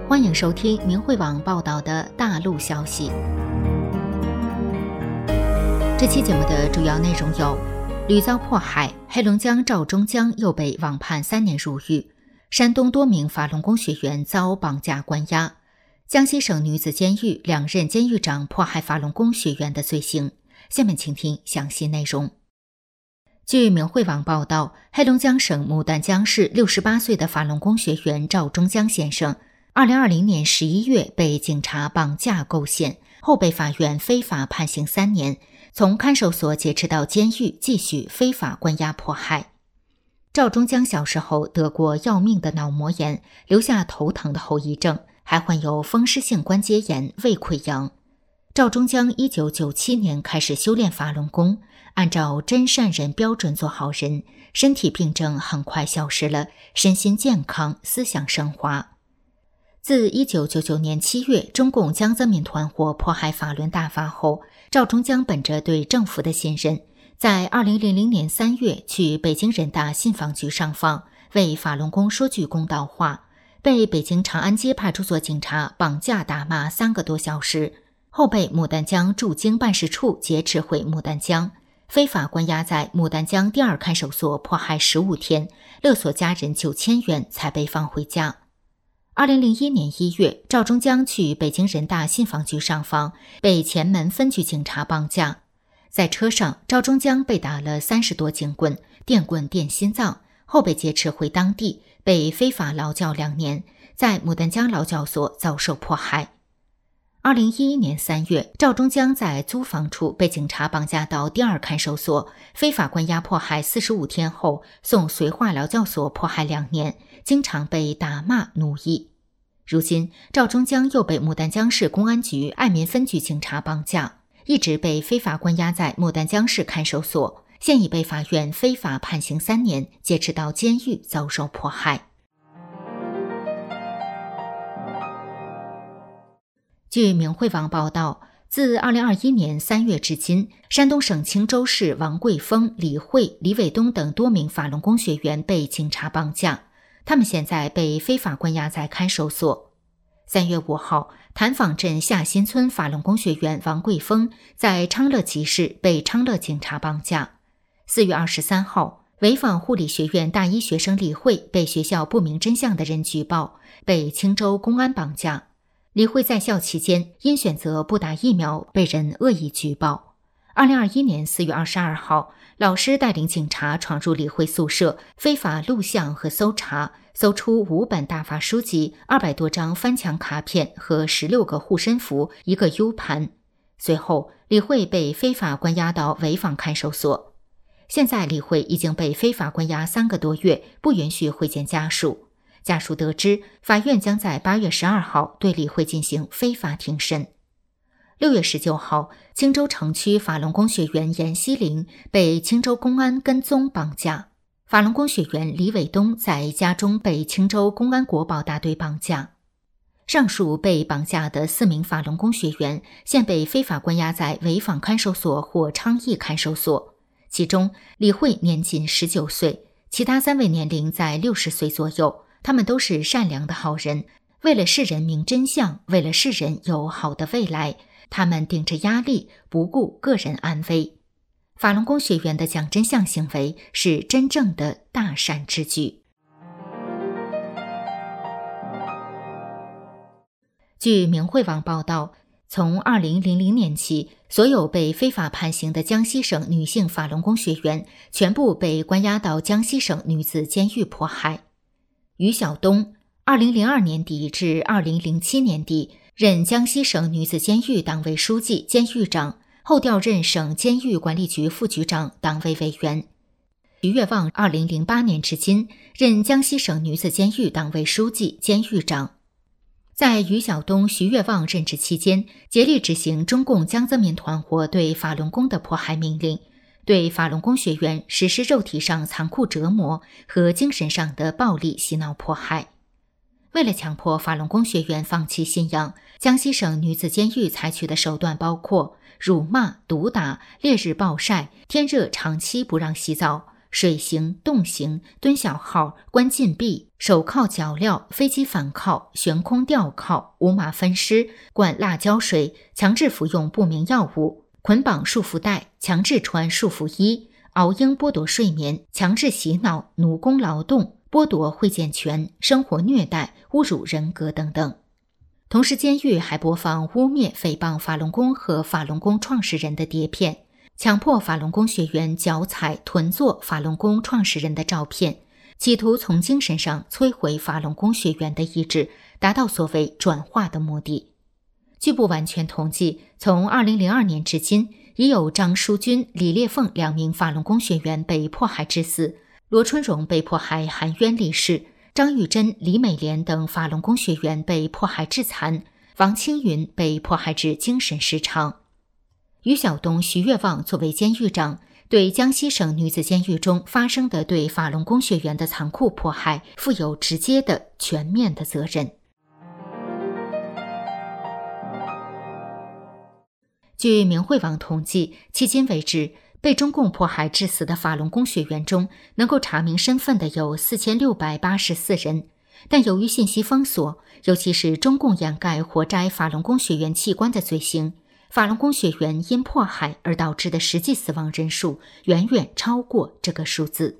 欢迎收听明慧网报道的大陆消息。这期节目的主要内容有：屡遭迫害，黑龙江赵忠江又被网判3年入狱；山东多名法轮功学员遭绑架关押；江西省女子监狱2任监狱长迫害法轮功学员的罪行。下面请听详细内容。据明慧网报道，黑龙江省牡丹江市68岁的法轮功学员赵忠江先生2020年11月被警察绑架构陷，后被法院非法判刑3年，从看守所劫持到监狱继续非法关押迫害。赵忠江小时候得过要命的脑膜炎，留下头疼的后遗症，还患有风湿性关节炎、胃溃疡。赵忠江1997年开始修炼法轮功，按照真善人标准做好人，身体病症很快消失了，身心健康，思想升华。自1999年7月中共江泽民团伙迫害法轮大法后，赵忠江本着对政府的信任，在2000年3月去北京人大信访局上访，为法轮功说句公道话，被北京长安街派出所警察绑架打骂3个多小时，后被牡丹江驻京办事处劫持回牡丹江，非法关押在牡丹江第2看守所迫害15天，勒索家人9000元才被放回家。2001年1月，赵忠江去北京人大信访局上访，被前门分局警察绑架。在车上，赵忠江被打了30多警棍，电棍电心脏，后被劫持回当地，被非法劳教2年，在牡丹江劳教所遭受迫害。2011年3月，赵忠江在租房处被警察绑架到第2看守所，非法关押迫害45天后，送绥化劳教所迫害2年，经常被打骂奴役。如今，赵忠江又被牡丹江市公安局爱民分局警察绑架，一直被非法关押在牡丹江市看守所，现已被法院非法判刑3年，劫持到监狱遭受迫害。据明慧网报道，自2021年3月至今，山东省青州市王桂峰、李慧、李伟东等多名法轮功学员被警察绑架，他们现在被非法关押在看守所。3月5号，潭坊镇下新村法轮功学员王桂峰在昌乐集市被昌乐警察绑架。4月23号，潍坊护理学院大一学生李慧被学校不明真相的人举报，被青州公安绑架。李慧在校期间因选择不打疫苗被人恶意举报。2021年4月22号，老师带领警察闯入李慧宿舍，非法录像和搜查，搜出5本大法书籍、200多张翻墙卡片和16个护身符、1个 U 盘。随后，李慧被非法关押到潍坊看守所。现在李慧已经被非法关押3个多月，不允许会见家属。家属得知，法院将在8月12号对李慧进行非法庭审。6月19号，青州城区法轮功学员严希林被青州公安跟踪绑架。法轮功学员李伟东在家中被青州公安国保大队绑架。上述被绑架的4名法轮功学员现被非法关押在潍坊看守所或昌邑看守所，其中李慧年仅19岁，其他3位年龄在60岁左右。他们都是善良的好人，为了世人明真相，为了世人有好的未来，他们顶着压力，不顾个人安危。法轮功学员的讲真相行为是真正的大善之举。据明慧网报道，从2000年起，所有被非法判刑的江西省女性法轮功学员全部被关押到江西省女子监狱迫害。于晓东2002年底至2007年底任江西省女子监狱党委书记、监狱长，后调任省监狱管理局副局长、党委委员。徐月旺2008年至今任江西省女子监狱党委书记、监狱长。在于晓东、徐月旺任职期间，竭力执行中共江泽民团伙对法轮功的迫害命令，对法轮功学员实施肉体上残酷折磨和精神上的暴力洗脑迫害。为了强迫法轮功学员放弃信仰，江西省女子监狱采取的手段包括辱骂、毒打、烈日暴晒、天热长期不让洗澡、水刑、冻刑、蹲小号、关禁闭、 手铐脚镣、飞机反铐、悬空吊铐、五马分尸、灌辣椒水、强制服用不明药物、捆绑束缚带、强制穿束缚衣、熬鹰剥夺睡眠、强制洗脑、奴工劳动、剥夺会见权、生活虐待、侮辱人格等等。同时监狱还播放污蔑诽谤法轮功和法轮功创始人的碟片，强迫法轮功学员脚踩囤坐法轮功创始人的照片，企图从精神上摧毁法轮功学员的意志，达到所谓转化的目的。据不完全统计，从2002年至今，已有张淑君、李烈凤2名法轮功学员被迫害致死，罗春荣被迫害含冤离世，张玉珍、李美莲等法轮功学员被迫害致残，王青云被迫害致精神失常。于晓东、徐月旺作为监狱长，对江西省女子监狱中发生的对法轮功学员的残酷迫害负有直接的、全面的责任。据明慧网统计，迄今为止，被中共迫害致死的法轮功学员中，能够查明身份的有4684人，但由于信息封锁，尤其是中共掩盖活摘法轮功学员器官的罪行，法轮功学员因迫害而导致的实际死亡人数远远超过这个数字。